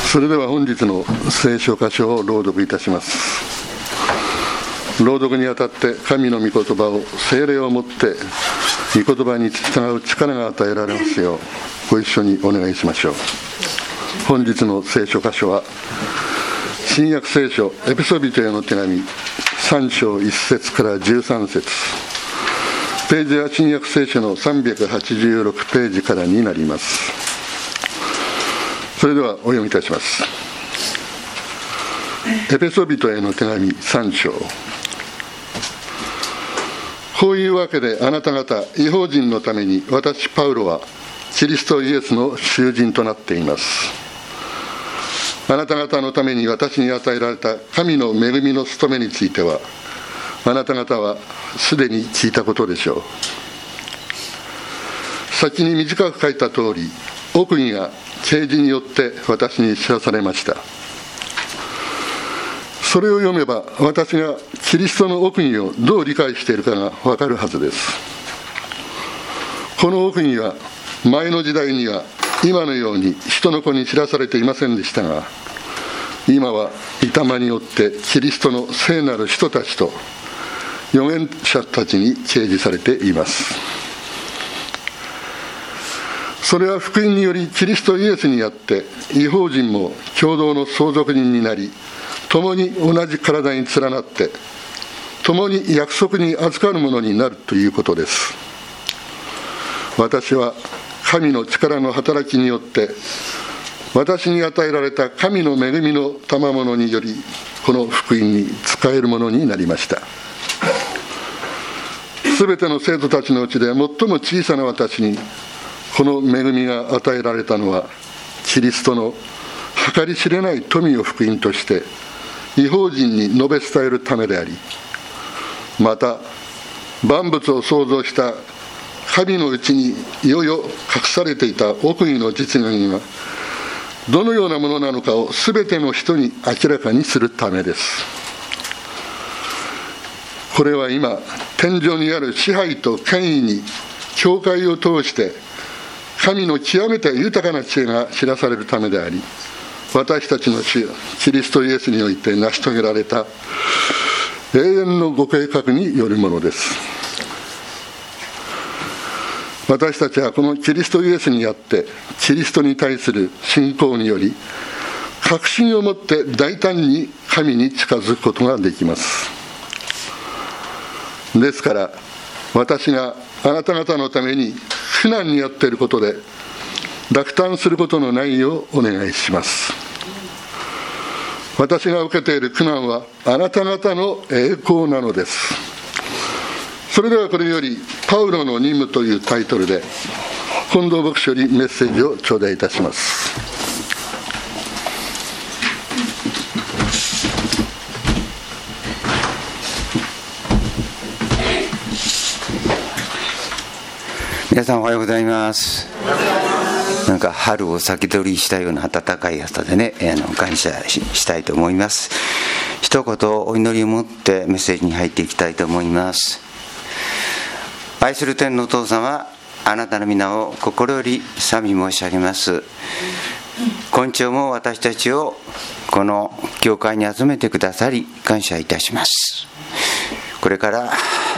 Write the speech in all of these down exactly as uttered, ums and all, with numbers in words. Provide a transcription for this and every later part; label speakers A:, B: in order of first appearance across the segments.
A: それでは本日の聖書箇所を朗読いたします。朗読にあたって神の御言葉を聖霊をもって御言葉に従う力が与えられますようご一緒にお願いしましょう。本日の聖書箇所は新約聖書エペソビトへの手紙さん章いっ節からじゅうさん節、ページは新約聖書のさんびゃくはちじゅうろくページからになります。それではお読みいたします。エペソビトへの手紙さん章。こういうわけであなた方異邦人のために私パウロはキリストイエスの囚人となっています。あなた方のために私に与えられた神の恵みの務めについてはあなた方はすでに聞いたことでしょう。先に短く書いた通り、奥義が啓示によって私に知らされました。それを読めば私がキリストの奥義をどう理解しているかが分かるはずです。この奥義は前の時代には今のように人の子に知らされていませんでしたが、今は御霊によってキリストの聖なる人たちと預言者たちに掲示されています。それは福音によりキリストイエスにあって異邦人も共同の相続人になり、共に同じ体に連なって共に約束に預かるものになるということです。私は神の力の働きによって私に与えられた神の恵みの賜物によりこの福音に使えるものになりました。すべての生徒たちのうちで最も小さな私にこの恵みが与えられたのは、キリストの計り知れない富を福音として異邦人に述べ伝えるためであり、また万物を創造した神のうちにいよいよ隠されていた奥義の実現がどのようなものなのかをすべての人に明らかにするためです。これは今天上にある支配と権威に教会を通して神の極めて豊かな知恵が知らされるためであり、私たちの主キリストイエスにおいて成し遂げられた永遠のご計画によるものです。私たちはこのキリストイエスにあってキリストに対する信仰により確信を持って大胆に神に近づくことができます。ですから私があなた方のために苦難にあっていることで落胆することのないようお願いします。私が受けている苦難はあなた方の栄光なのです。それではこれよりパウロの任務というタイトルで近藤牧師よりメッセージを頂戴いたします。
B: 皆さんおはようございます。なんか春を先取りしたような暖かい朝でね、あの感謝 し, したいと思います。一言お祈りを持ってメッセージに入っていきたいと思います。愛する天のお父様、あなたの皆を心より賛美申し上げます。今朝も私たちをこの教会に集めてくださり感謝いたします。これから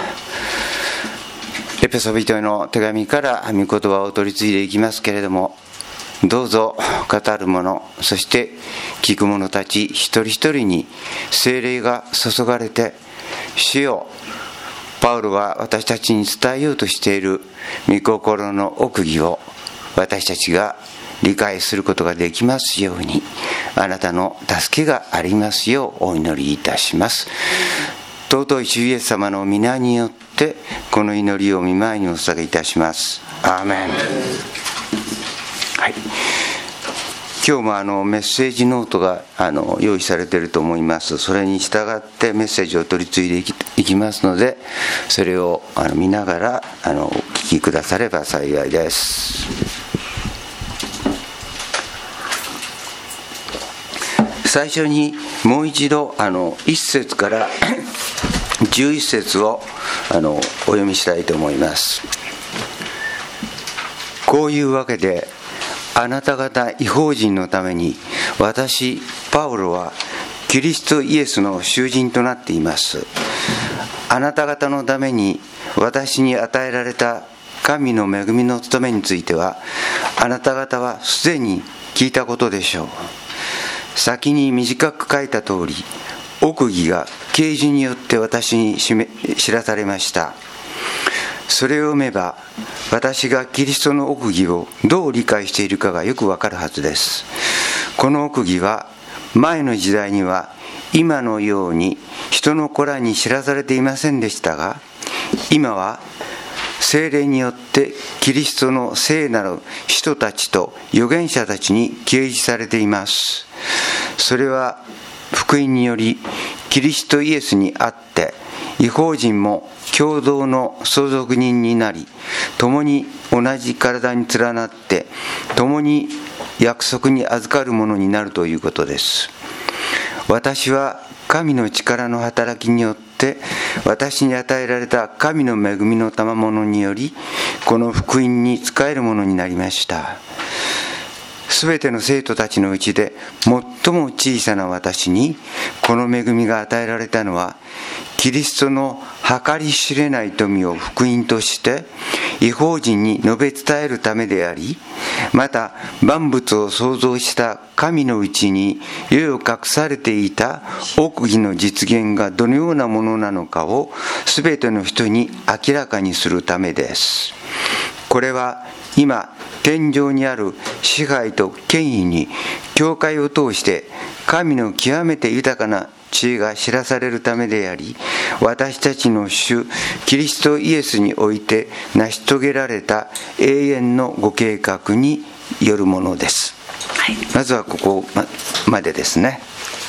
B: エペソビトへの手紙から御言葉を取り継いでいきますけれども、どうぞ語る者、そして聞く者たち一人一人に聖霊が注がれて、主よ、パウロが私たちに伝えようとしている御心の奥義を私たちが理解することができますように、あなたの助けがありますようお祈りいたします。尊い主イエス様の皆によってこの祈りを御前にお捧げいたします。アーメン。はい、今日もあのメッセージノートがあの用意されていると思います。それに従ってメッセージを取り継いでい き, いきますので、それをあの見ながらあのお聞きくだされば幸いです。最初にもう一度あのいっ節からじゅういっ節をあのお読みしたいと思います。こういうわけであなた方異邦人のために私パウロはキリストイエスの囚人となっています。あなた方のために私に与えられた神の恵みの務めについては、あなた方はすでに聞いたことでしょう。先に短く書いた通り、奥義が啓示によって私に知らされました。それを読めば、私がキリストの奥義をどう理解しているかがよくわかるはずです。この奥義は、前の時代には今のように人の子らに知らされていませんでしたが、今は聖霊によってキリストの聖なる使徒たちと預言者たちに掲示されています。それは福音によりキリストイエスにあって異邦人も共同の相続人になり、共に同じ体に連なって共に約束に預かるものになるということです。私は神の力の働きによって私に与えられた神の恵みの賜物により、この福音に仕えるものになりました。すべての生徒たちのうちで最も小さな私にこの恵みが与えられたのは、キリストの計り知れない富を福音として異邦人に述べ伝えるためであり、また万物を創造した神のうちに世を隠されていた奥義の実現がどのようなものなのかをすべての人に明らかにするためです。これは今天上にある支配と権威に教会を通して神の極めて豊かな知恵が知らされるためであり、私たちの主キリストイエスにおいて成し遂げられた永遠のご計画によるものです。はい、まずはここまでですね。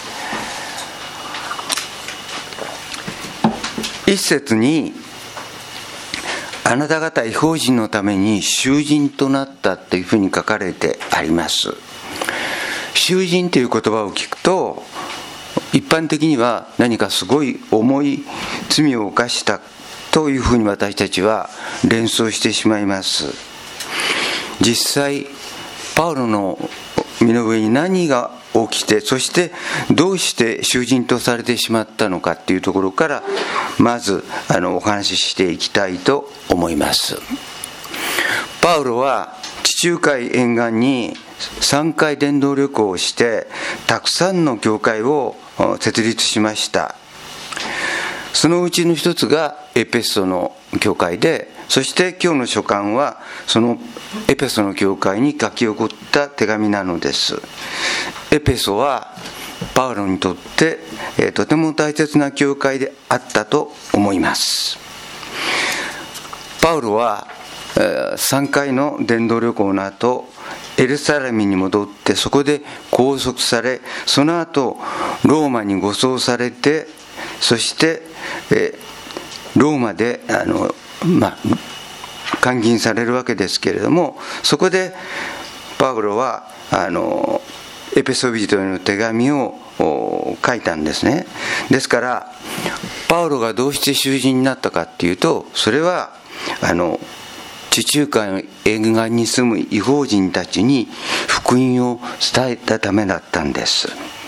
B: 一節にあなた方異邦人のために囚人となったというふうに書かれてあります。囚人という言葉を聞くと、一般的には何かすごい重い罪を犯したというふうに私たちは連想してしまいます。実際パウロの身の上に何が起きて、そしてどうして囚人とされてしまったのかというところからまずあのお話ししていきたいと思います。パウロは地中海沿岸にさんかい伝道旅行をしてたくさんの教会を設立しました。そのうちの一つがエペソの教会で、そして今日の書簡はそのエペソの教会に書き送った手紙なのです。エペソはパウロにとって、えー、とても大切な教会であったと思います。パウロは、えー、さんかいの伝道旅行の後エルサレムに戻って、そこで拘束され、その後ローマに護送されて、そして、えー、ローマであの、まあ、監禁されるわけですけれども、そこでパウロはあのエペソ人への手紙を書いたんですね。ですからパウロがどうして囚人になったかっていうと、それはあの地中海の沿岸に住む異邦人たちに福音を伝えたためだったんです。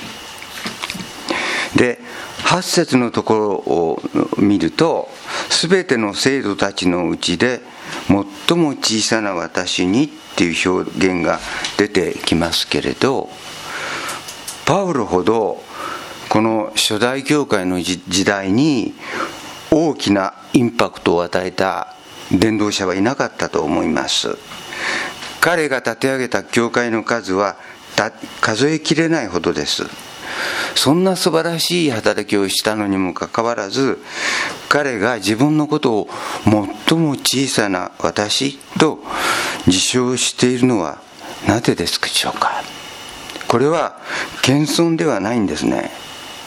B: で、はち節のところを見ると、すべての生徒たちのうちで最も小さな私にっていう表現が出てきますけれど、パウロほどこの初代教会の時代に大きなインパクトを与えた伝道者はいなかったと思います。彼が立て上げた教会の数は数えきれないほどです。そんな素晴らしい働きをしたのにもかかわらず、彼が自分のことを最も小さな私と自称しているのはなぜですでしょうか。これは謙遜ではないんですね。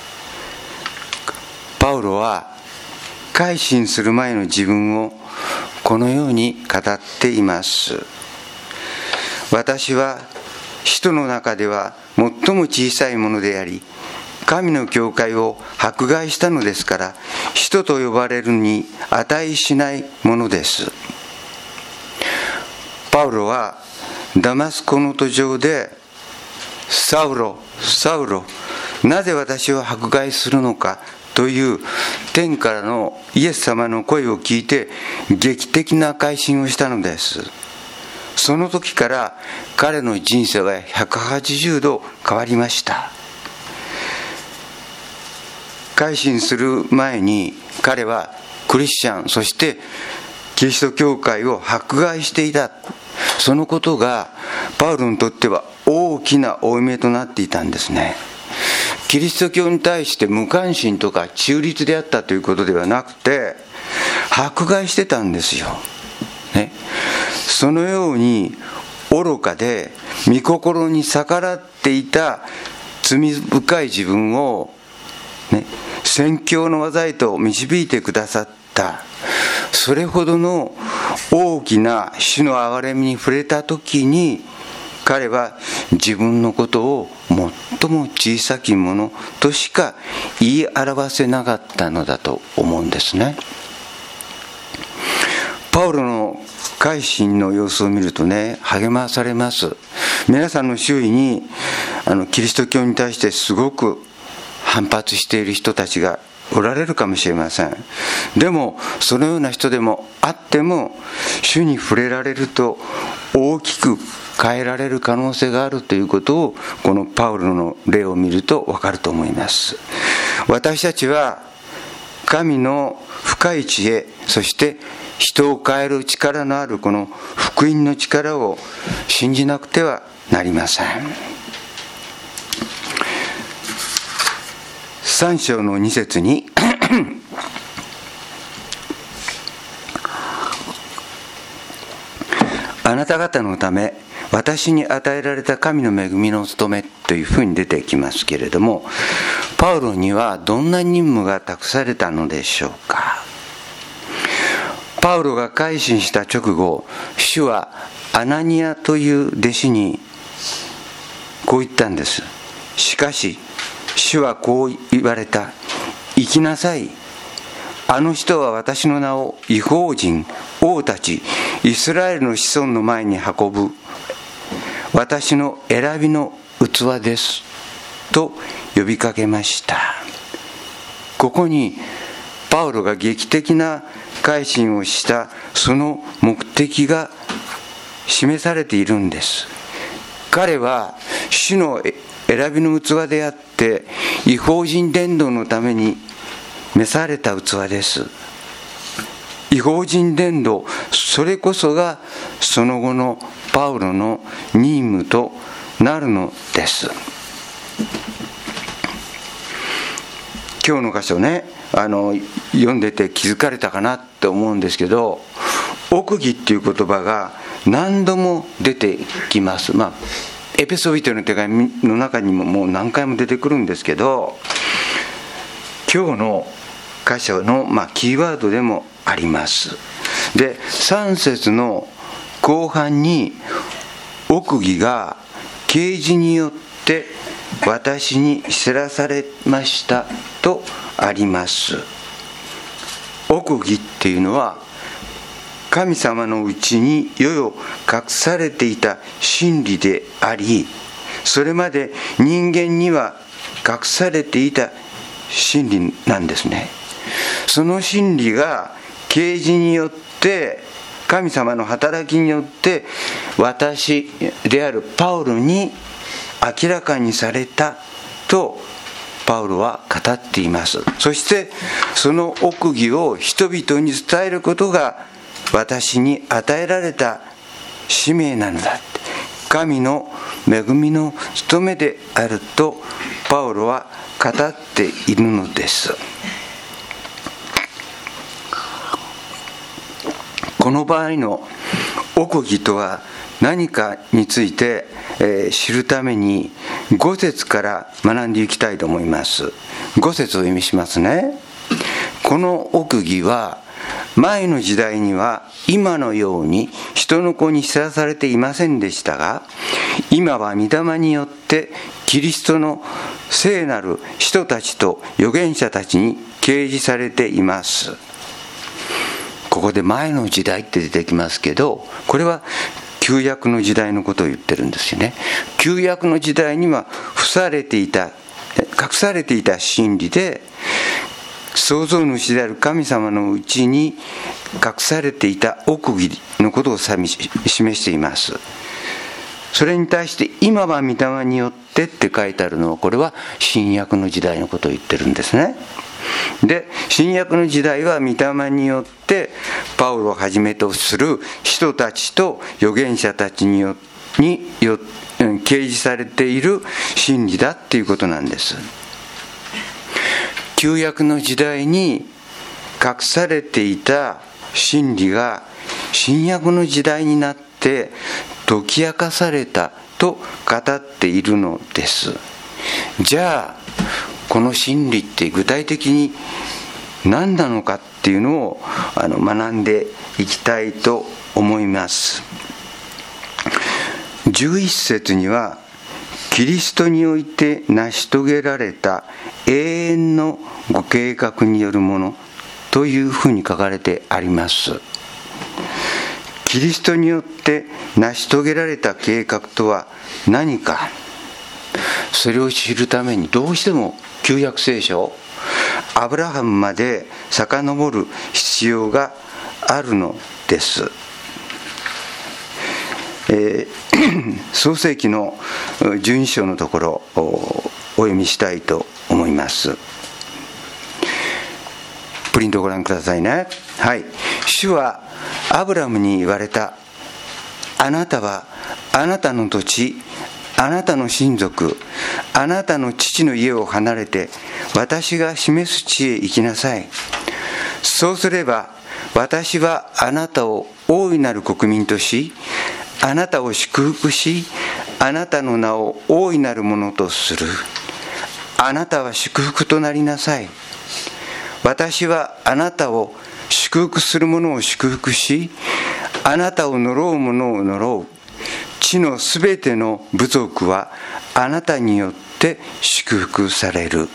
B: パウロは改心する前の自分をこのように語っています。私は使徒の中では最も小さいものであり、神の教会を迫害したのですから、使徒と呼ばれるに値しないものです。パウロはダマスコの途上で、サウロ、サウロ、なぜ私を迫害するのかという天からのイエス様の声を聞いて劇的な改心をしたのです。その時から彼の人生はひゃくはちじゅうど変わりました。改心する前に彼はクリスチャン、そしてキリスト教会を迫害していた。そのことがパウロにとっては大きな負い目となっていたんですね。キリスト教に対して無関心とか中立であったということではなくて、迫害してたんですよ、ね、そのように愚かで御心に逆らっていた罪深い自分を、ね、宣教の技へと導いてくださった。それほどの大きな主の憐れみに触れたときに、彼は自分のことを最も小さきものとしか言い表せなかったのだと思うんですね。パウロの改心の様子を見るとね、励まされます。皆さんの周囲にあのキリスト教に対してすごく反発している人たちがおられるかもしれません。でもそのような人でもあっても、主に触れられると大きく変えられる可能性があるということを、このパウロの例を見ると分かると思います。私たちは神の深い知恵、そして人を変える力のあるこの福音の力を信じなくてはなりません。さん章のに節にあなた方のため私に与えられた神の恵みの務めというふうに出てきますけれども、パウロにはどんな任務が託されたのでしょうか。パウロが改心した直後、主はアナニアという弟子にこう言ったんです。しかし主はこう言われた。行きなさい。あの人は私の名を異邦人、王たち、イスラエルの子孫の前に運ぶ私の選びの器ですと呼びかけました。ここにパウロが劇的な改心をしたその目的が示されているんです。彼は主の選びの器であって、異邦人伝道のために召された器です。異邦人伝道、それこそがその後のパウロの任務となるのです。今日の箇所ね、あの読んでて気づかれたかなって思うんですけど、奥義っていう言葉が何度も出てきます。まあエペソビトの手紙の中にももう何回も出てくるんですけど、今日の箇所の、まあ、キーワードでもあります。で、さん節の後半に奥義が啓示によって私に知らされましたとあります。奥義っていうのは神様のうちに世々隠されていた真理であり、それまで人間には隠されていた真理なんですね。その真理が啓示によって、神様の働きによって私であるパウロに明らかにされたとパウロは語っています。そしてその奥義を人々に伝えることが私に与えられた使命なのだ、神の恵みの務めであるとパウロは語っているのです。この場合の奥義とは何かについて、えー、知るためにご節から学んでいきたいと思います。ご節を意味しますね。この奥義は前の時代には今のように人の子に知らされていませんでしたが、今は御霊によってキリストの聖なる人たちと預言者たちに掲示されています。ここで前の時代って出てきますけど、これは旧約の時代のことを言ってるんですよね。旧約の時代には伏されていた、隠されていた真理で、創造主である神様のうちに隠されていた奥義のことを示しています。それに対して今は御霊によってって書いてあるのは、これは新約の時代のことを言ってるんですね。で、新約の時代は御霊によってパウロをはじめとする人たちと預言者たちによによ掲示されている真理だっていうことなんです。旧約の時代に隠されていた真理が新約の時代になって解き明かされたと語っているのです。じゃあこの真理って具体的に何なのかっていうのをあの学んでいきたいと思います。じゅういっ節には、キリストにおいて成し遂げられた永遠のご計画によるものというふうに書かれてあります。キリストによって成し遂げられた計画とは何か、それを知るためにどうしても旧約聖書、アブラハムまで遡る必要があるのです。えー、創世記のじゅうに章のところをお読みしたいと思います。プリントをご覧くださいね。はい。主はアブラムに言われた。あなたはあなたの土地、あなたの親族、あなたの父の家を離れて私が示す地へ行きなさい。そうすれば私はあなたを大いなる国民とし、あなたを祝福し、あなたの名を大いなるものとする。あなたは祝福となりなさい。私はあなたを祝福する者を祝福し、あなたを呪う者を呪う。地のすべての部族はあなたによって祝福される。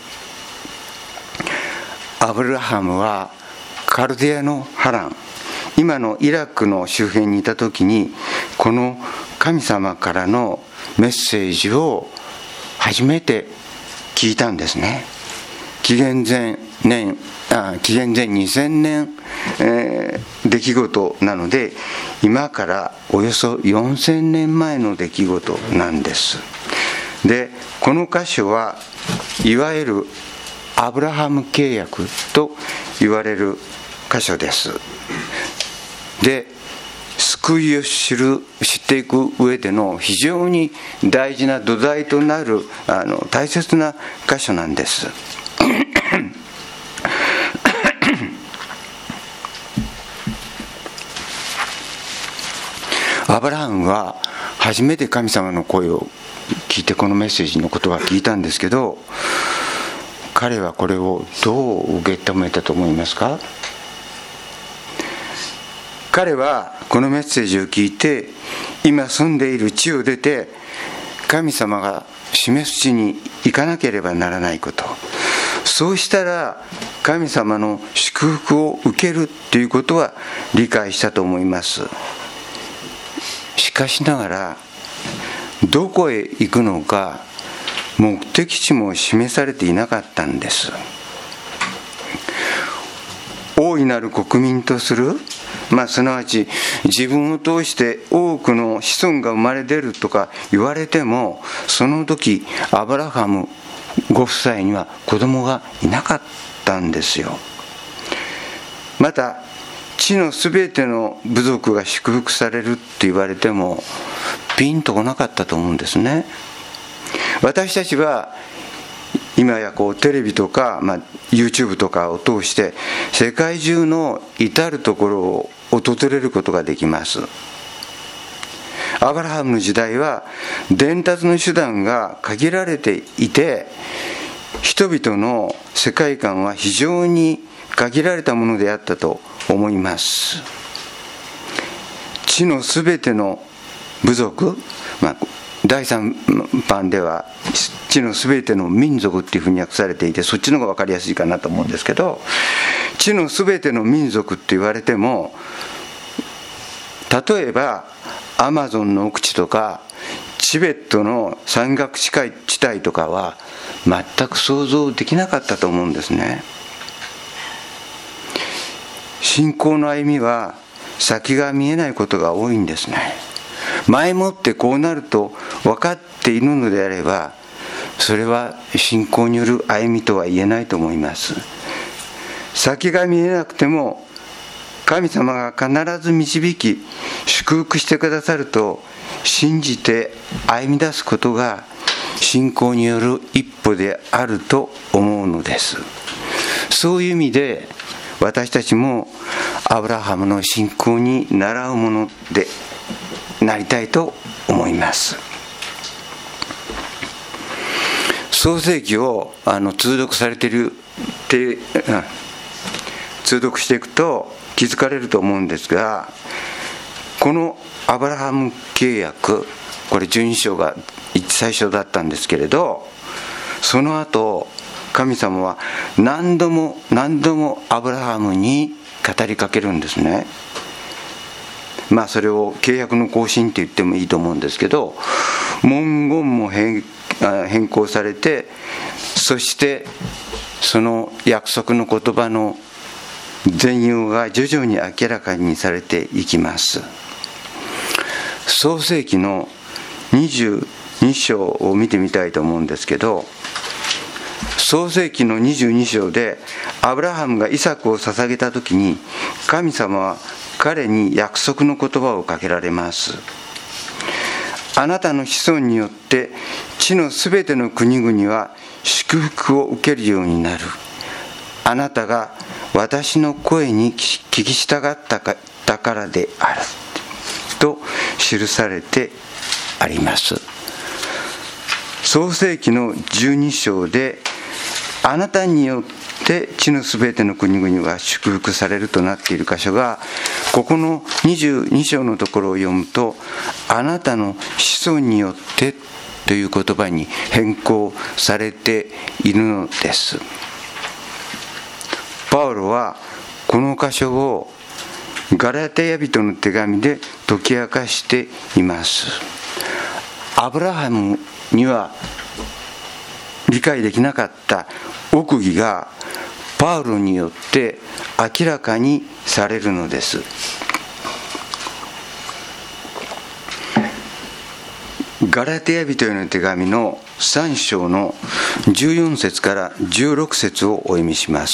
B: アブラハムはカルデアのハラン、今のイラクの周辺にいた時に、この神様からのメッセージを初めて聞いたんですね。紀元前年あ紀元前にせんねん、えー、出来事なので、今からおよそよんせんねんまえの出来事なんです。で、この箇所はいわゆるアブラハム契約と言われる箇所です。で、救いを知る知っていく上での非常に大事な土台となるあの大切な箇所なんです。アブラハムは初めて神様の声を聞いて、このメッセージの言葉を聞いたんですけど、彼はこれをどう受け止めたと思いますか？彼はこのメッセージを聞いて、今住んでいる地を出て神様が示す地に行かなければならないこと、そうしたら神様の祝福を受けるということは理解したと思います。しかしながら、どこへ行くのか目的地も示されていなかったんです。大いなる国民とする、まあ、すなわち自分を通して多くの子孫が生まれ出るとか言われても、その時アブラハムご夫妻には子供がいなかったんですよ。また地のすべての部族が祝福されるって言われてもピンとこなかったと思うんですね。私たちは今やこうテレビとか、まあ、YouTube とかを通して世界中の至るところを訪れることができます。アブラハムの時代は伝達の手段が限られていて、人々の世界観は非常に限られたものであったと思います。地のすべての部族、まあ、だいさん版では地のすべての民族っていうふうに訳されていて、そっちの方が分かりやすいかなと思うんですけど、地のすべての民族って言われても、例えばアマゾンの奥地とかチベットの山岳地帯とかは全く想像できなかったと思うんですね。信仰の歩みは先が見えないことが多いんですね。前もってこうなると分かっているのであれば、それは信仰による歩みとは言えないと思います。先が見えなくても神様が必ず導き祝福してくださると信じて歩み出すことが信仰による一歩であると思うのです。そういう意味で私たちもアブラハムの信仰に倣うものでなりたいと思います。創世記をあの通読されているて通読していくと気づかれると思うんですが、このアブラハム契約、これじゅうに章が最初だったんですけれど、その後神様は何度も何度もアブラハムに語りかけるんですね。まあそれを契約の更新って言ってもいいと思うんですけど、文言も 変, 変更されて、そしてその約束の言葉の全容が徐々に明らかにされていきます。創世記のにじゅうに章を見てみたいと思うんですけど、創世記のにじゅうに章でアブラハムがイサクを捧げたときに、神様は彼に約束の言葉をかけられます。あなたの子孫によって地のすべての国々は祝福を受けるようになる。あなたが私の声に聞き従ったからであると記されてあります。創世記のじゅうに章で、あなたによって地のすべての国々は祝福されるとなっている箇所が、ここのにじゅうに章のところを読むと、あなたの子孫によってという言葉に変更されているのです。パウロはこの箇所をガラテヤ人の手紙で解き明かしています。アブラハムには理解できなかった奥義がパウロによって明らかにされるのです。ガラテヤ人への手紙のさん章のじゅうよん節からじゅうろく節をお読みします。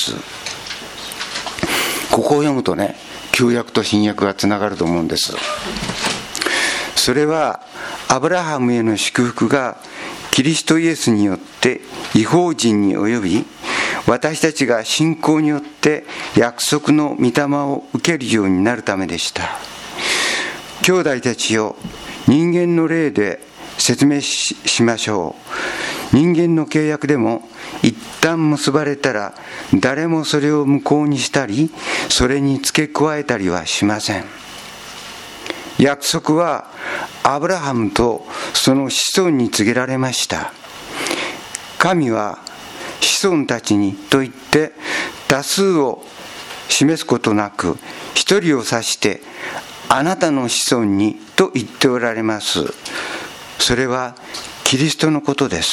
B: ここを読むとね、旧約と新約がつながると思うんです。それはアブラハムへの祝福がキリストイエスによって異邦人に及び、私たちが信仰によって約束の御霊を受けるようになるためでした。兄弟たちよ、人間の霊で説明 し, しましょう。人間の契約でも一旦結ばれたら、誰もそれを無効にしたり、それに付け加えたりはしません。約束はアブラハムとその子孫に告げられました。神は子孫たちにと言って多数を示すことなく、一人を指してあなたの子孫にと言っておられます。それはキリストのことです。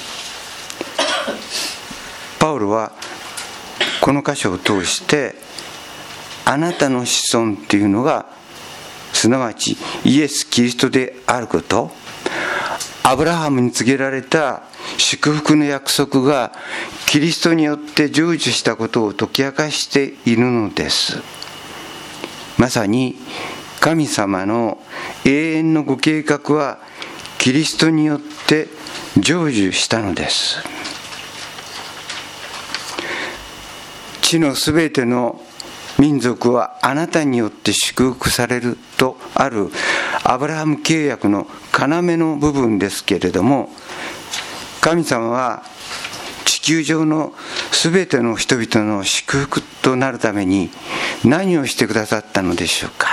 B: パウロはこの箇所を通して、あなたの子孫っていうのがすなわちイエス・キリストであること、アブラハムに告げられた祝福の約束がキリストによって成就したことを解き明かしているのです。まさに神様の永遠のご計画はキリストによって成就したのです。地のすべての民族はあなたによって祝福されるとあるアブラハム契約の要の部分ですけれども、神様は地球上のすべての人々の祝福となるために何をしてくださったのでしょうか。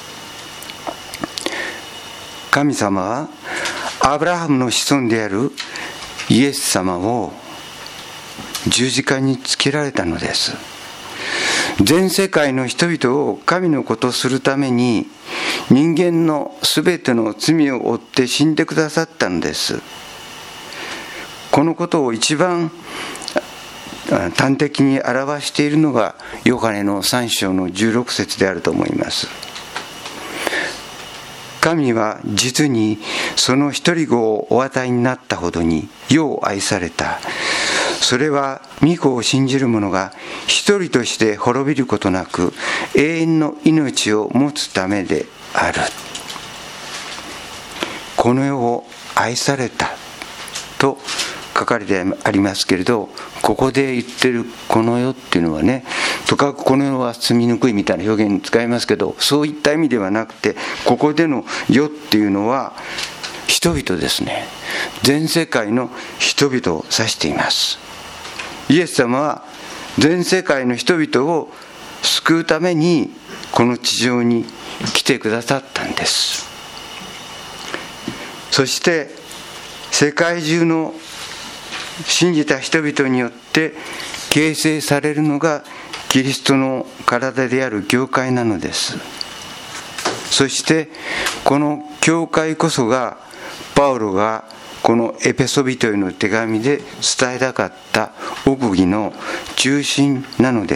B: 神様はアブラハムの子孫であるイエス様を十字架につけられたのです。全世界の人々を神の子とするために人間のすべての罪を負って死んでくださったのです。このことを一番端的に表しているのがヨハネのさん章のじゅうろく節であると思います。神は実にその一人子をお与えになったほどに世を愛された。それは御子を信じる者が一人として滅びることなく永遠の命を持つためである。この世を愛されたと書かれてありますけれど、ここで言ってるこの世っていうのはね、とかくこの世は住みにくいみたいな表現使いますけど、そういった意味ではなくて、ここでの世っていうのは人々ですね。全世界の人々を指しています。イエス様は全世界の人々を救うためにこの地上に来てくださったんです。そして世界中の信じた人々によって形成されるのがキリストの体である教会なのです。そしてこの教会こそがパウロがこのエペソビトへの手紙で伝えたかった奥義の中心なのです。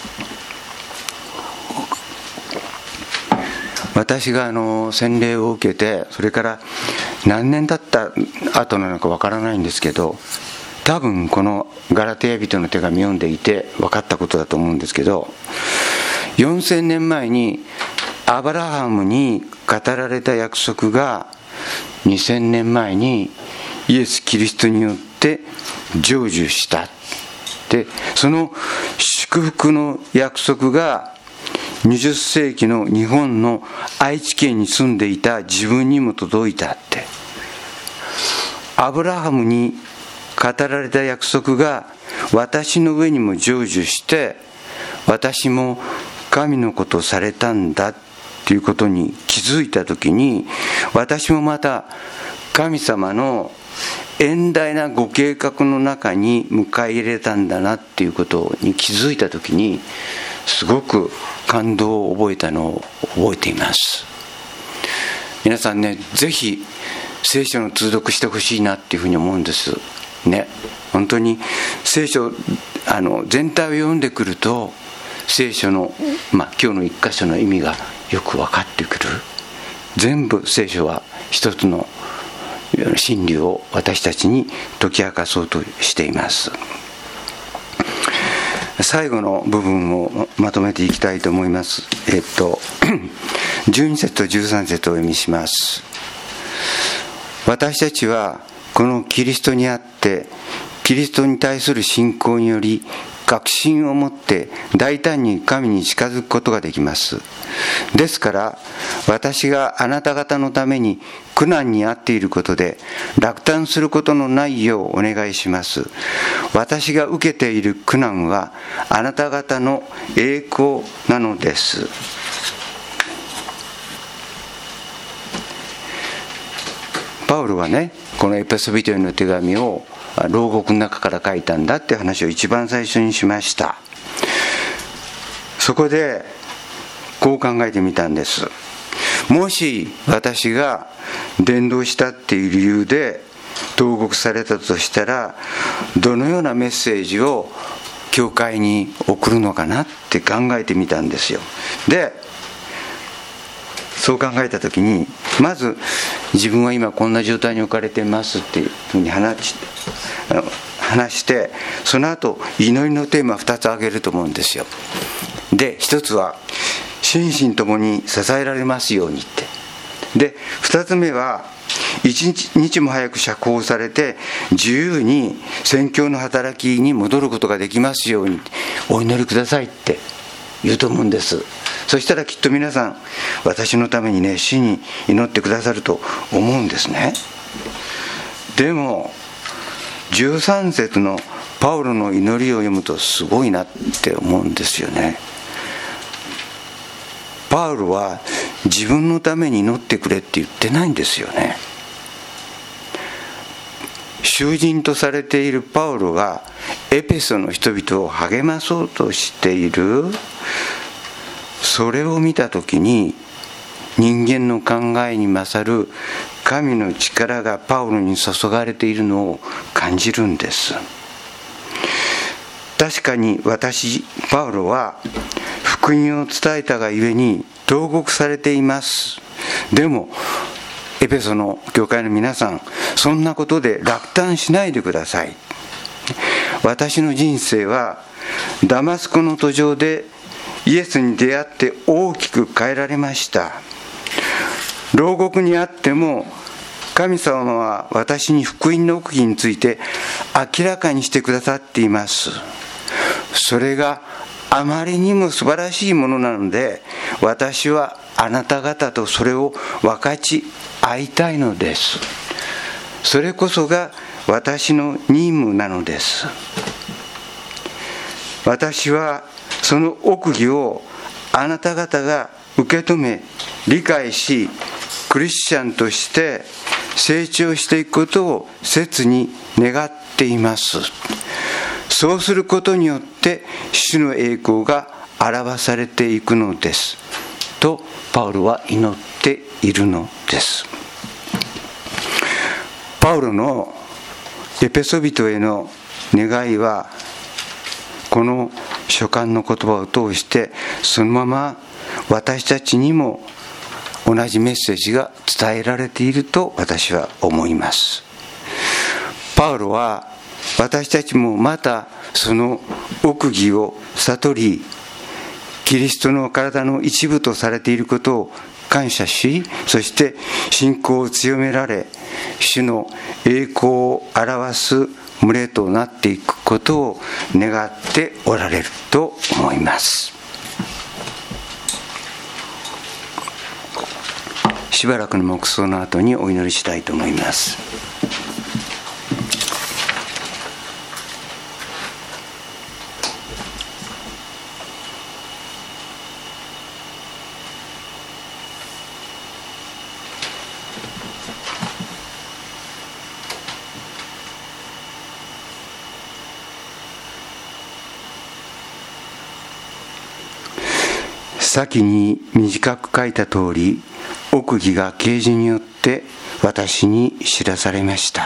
B: 私があの洗礼を受けて、それから何年経った後なのかわからないんですけど、多分このガラテヤ人の手紙読んでいて分かったことだと思うんですけど、よんせんねんまえにアブラハムに語られた約束がにせんねんまえにイエス・キリストによって成就した。で、その祝福の約束がにじゅっせいきの日本の愛知県に住んでいた自分にも届いたって。アブラハムに語られた約束が私の上にも成就して、私も神のことをされたんだということに気づいたときに、私もまた神様の遠大なご計画の中に迎え入れたんだなっていうことに気づいたときに、すごく感動を覚えたのを覚えています。皆さんね、ぜひ聖書の通読してほしいなっていうふうに思うんですね。本当に聖書あの全体を読んでくると、聖書の、まあ、今日の一箇所の意味がよく分かってくる。全部聖書は一つの真理を私たちに解き明かそうとしています。最後の部分をまとめていきたいと思います。えっとじゅうに節とじゅうさん節をお読みします。私たちはこのキリストにあって、キリストに対する信仰により確信を持って大胆に神に近づくことができます。ですから私があなた方のために苦難に遭っていることで落胆することのないようお願いします。私が受けている苦難はあなた方の栄光なのです。パウロはね、このエペソビトへの手紙を牢獄の中から書いたんだって話を一番最初にしました。そこでこう考えてみたんです。もし私が伝道したっていう理由で投獄されたとしたら、どのようなメッセージを教会に送るのかなって考えてみたんですよ。で、そう考えたときに、まず自分は今こんな状態に置かれてますっていうふうに話して、話してその後祈りのテーマをふたつ挙げると思うんですよ。で、ひとつは心身ともに支えられますようにって。で、ふたつめは一日も早く釈放されて自由に宣教の働きに戻ることができますようにお祈りくださいって言うと思うんです。そしたらきっと皆さん私のためにね、主に祈ってくださると思うんですね。でもじゅうさん節のパウロの祈りを読むとすごいなって思うんですよね。パウロは自分のために祈ってくれって言ってないんですよね。囚人とされているパウロがエペソの人々を励まそうとしている、それを見たときに人間の考えに勝る神の力がパウロに注がれているのを感じるんです。確かに私パウロは福音を伝えたがゆえに投獄されています。でもエペソの教会の皆さん、そんなことで落胆しないでください。私の人生はダマスコの途上でイエスに出会って大きく変えられました。牢獄にあっても神様は私に福音の奥義について明らかにしてくださっています。それがあまりにも素晴らしいものなので、私はあなた方とそれを分かち合いたいのです。それこそが私の任務なのです。私はその奥義をあなた方が受け止め理解し、クリスチャンとして成長していくことを切に願っています。そうすることによって主の栄光が表されていくのですとパウロは祈っているのです。パウロのエペソビトへの願いは、この書簡の言葉を通してそのまま私たちにも同じメッセージが伝えられていると私は思います。パウロは私たちもまたその奥義を悟り、キリストの体の一部とされていることを感謝し、そして信仰を強められ、主の栄光を表す群れとなっていくことを願っておられると思います。しばらくの黙想の後にお祈りしたいと思います。先に短く書いた通り、奥義が啓示によって私に知らされました。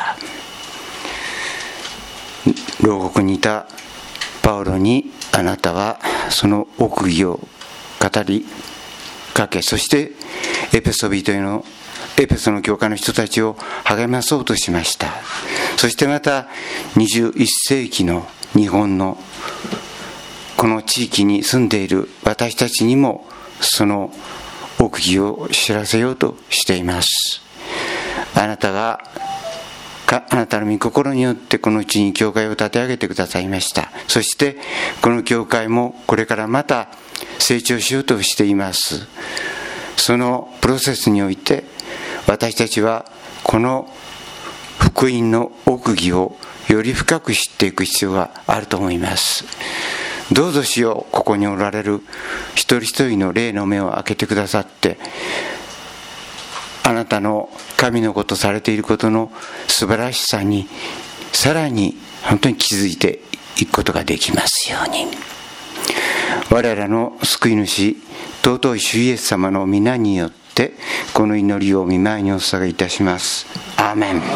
B: 牢獄にいたパウロに、あなたはその奥義を語りかけ、そしてエペソビトへのエペソの教会の人たちを励まそうとしました。そしてまたにじゅういっ世紀の日本のこの地域に住んでいる私たちにもその奥義を知らせようとしています。あなたがあなたの御心によってこの地に教会を立て上げてくださいました。そしてこの教会もこれからまた成長しようとしています。そのプロセスにおいて私たちはこの福音の奥義をより深く知っていく必要があると思います。どうぞ主よ、ここにおられる一人一人の霊の目を開けてくださって、あなたの神のことされていることの素晴らしさにさらに本当に気づいていくことができますように。我らの救い主尊い主イエス様の皆によってこの祈りを御前にお捧げいたします。アーメン。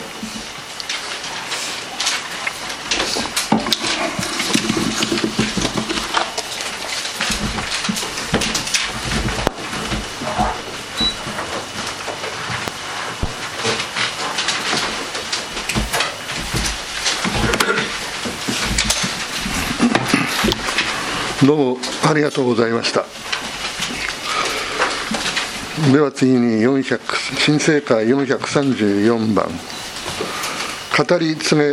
A: どうもありがとうございました。では次によんひゃく新聖会よんひゃくさんじゅうよんばん、語り継げ